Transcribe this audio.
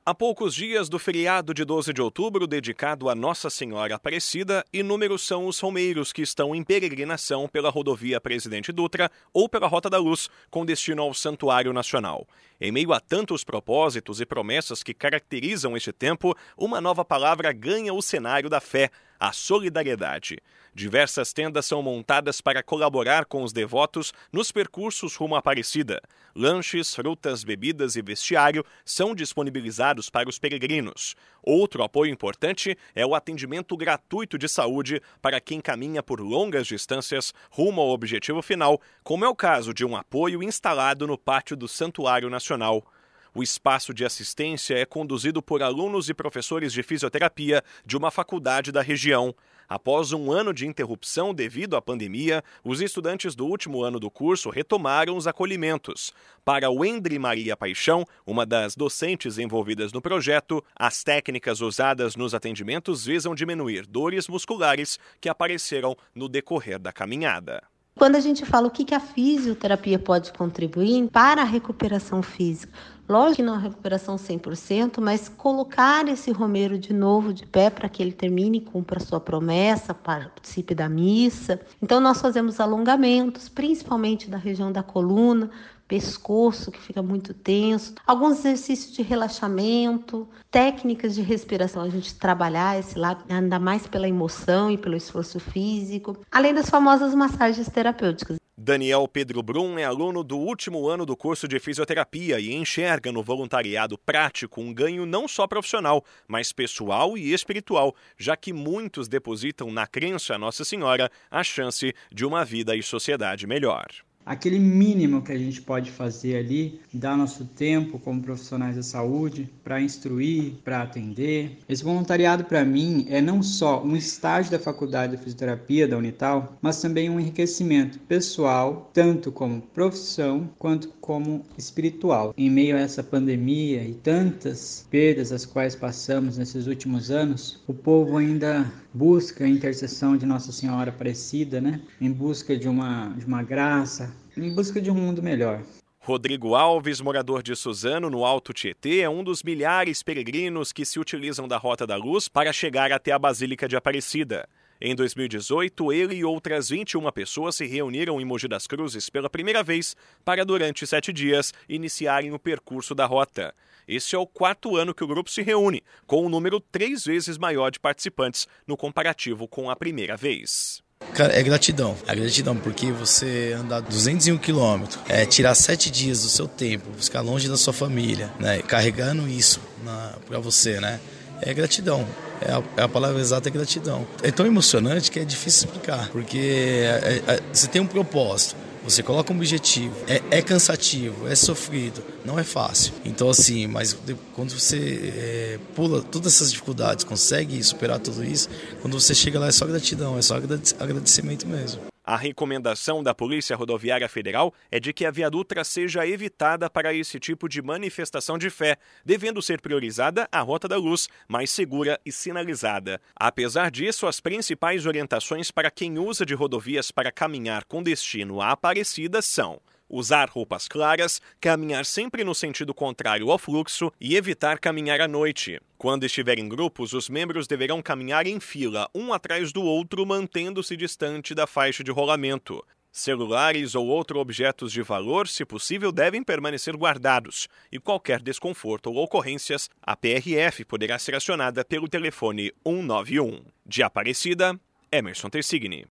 Há poucos dias do feriado de 12 de outubro, dedicado a Nossa Senhora Aparecida, inúmeros são os romeiros que estão em peregrinação pela rodovia Presidente Dutra ou pela Rota da Luz, com destino ao Santuário Nacional. Em meio a tantos propósitos e promessas que caracterizam este tempo, uma nova palavra ganha o cenário da fé: a solidariedade. Diversas tendas são montadas para colaborar com os devotos nos percursos rumo à Aparecida. Lanches, frutas, bebidas e vestiário são disponibilizados para os peregrinos. Outro apoio importante é o atendimento gratuito de saúde para quem caminha por longas distâncias rumo ao objetivo final, como é o caso de um apoio instalado no pátio do Santuário Nacional. O espaço de assistência é conduzido por alunos e professores de fisioterapia de uma faculdade da região. Após um ano de interrupção devido à pandemia, os estudantes do último ano do curso retomaram os acolhimentos. Para Wendry Maria Paixão, uma das docentes envolvidas no projeto, as técnicas usadas nos atendimentos visam diminuir dores musculares que apareceram no decorrer da caminhada. Quando a gente fala o que a fisioterapia pode contribuir para a recuperação física, lógico que não a recuperação 100%, mas colocar esse romeiro de novo de pé para que ele termine e cumpra a sua promessa, participe da missa. Então nós fazemos alongamentos, principalmente da região da coluna, pescoço que fica muito tenso, alguns exercícios de relaxamento, técnicas de respiração, a gente trabalhar esse lado, ainda mais pela emoção e pelo esforço físico, além das famosas massagens terapêuticas. Daniel Pedro Brum é aluno do último ano do curso de fisioterapia e enxerga no voluntariado prático um ganho não só profissional, mas pessoal e espiritual, já que muitos depositam na crença Nossa Senhora a chance de uma vida e sociedade melhor. Aquele mínimo que a gente pode fazer ali, dar nosso tempo como profissionais da saúde para instruir, para atender. Esse voluntariado para mim é não só um estágio da Faculdade de Fisioterapia da Unital, mas também um enriquecimento pessoal, tanto como profissão quanto como espiritual. Em meio a essa pandemia e tantas perdas as quais passamos nesses últimos anos, o povo ainda busca a intercessão de Nossa Senhora Aparecida, em busca de uma graça, em busca de um mundo melhor. Rodrigo Alves, morador de Suzano, no Alto Tietê, é um dos milhares peregrinos que se utilizam da Rota da Luz para chegar até a Basílica de Aparecida. Em 2018, ele e outras 21 pessoas se reuniram em Mogi das Cruzes pela primeira vez para, durante 7 dias, iniciarem o percurso da rota. Este é o 4º ano que o grupo se reúne, com um número 3 vezes maior de participantes no comparativo com a primeira vez. Cara, é gratidão porque você andar 201 quilômetros, tirar 7 dias do seu tempo, ficar longe da sua família, carregando isso para você, é gratidão. A palavra exata é gratidão. É tão emocionante que é difícil explicar, porque você tem um propósito, você coloca um objetivo, é cansativo, é sofrido, não é fácil. Então assim, mas quando você pula todas essas dificuldades, consegue superar tudo isso, quando você chega lá é só gratidão, é só agradecimento mesmo. A recomendação da Polícia Rodoviária Federal é de que a Via Dutra seja evitada para esse tipo de manifestação de fé, devendo ser priorizada a Rota da Luz, mais segura e sinalizada. Apesar disso, as principais orientações para quem usa de rodovias para caminhar com destino à Aparecida são: usar roupas claras, caminhar sempre no sentido contrário ao fluxo e evitar caminhar à noite. Quando estiver em grupos, os membros deverão caminhar em fila, um atrás do outro, mantendo-se distante da faixa de rolamento. Celulares ou outros objetos de valor, se possível, devem permanecer guardados. E qualquer desconforto ou ocorrências, a PRF poderá ser acionada pelo telefone 191. De Aparecida, Emerson Tersigni.